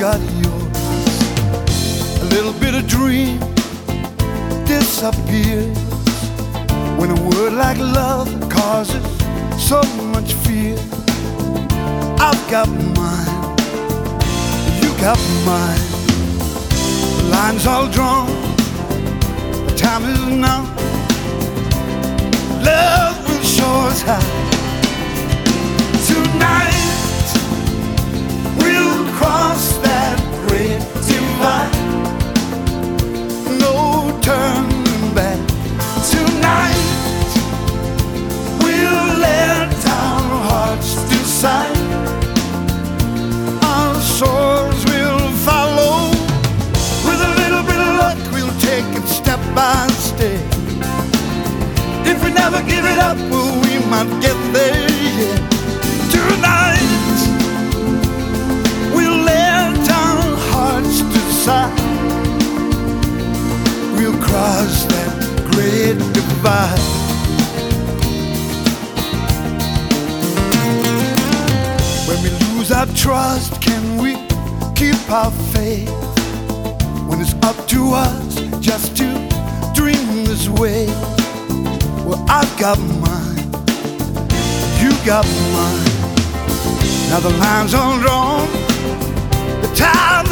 got yours. A little bit of dream disappears when a word like love causes so much fear. I've got mine, you got mine. The line's all drawn, the time is now. Love will show us how. Tonight we'll cross that great divide. No turning back. Tonight we'll let our hearts decide. Our souls will follow. With a little bit of luck, we'll take it step by step. If we never give it up, well, we might get there, yeah. Tonight we'll let our hearts decide. We'll cross that great divide. When we lose our trust, can we keep our faith? When it's up to us just to dream this way. Well, I've got mine, you got mine. Now the line's all drawn, the time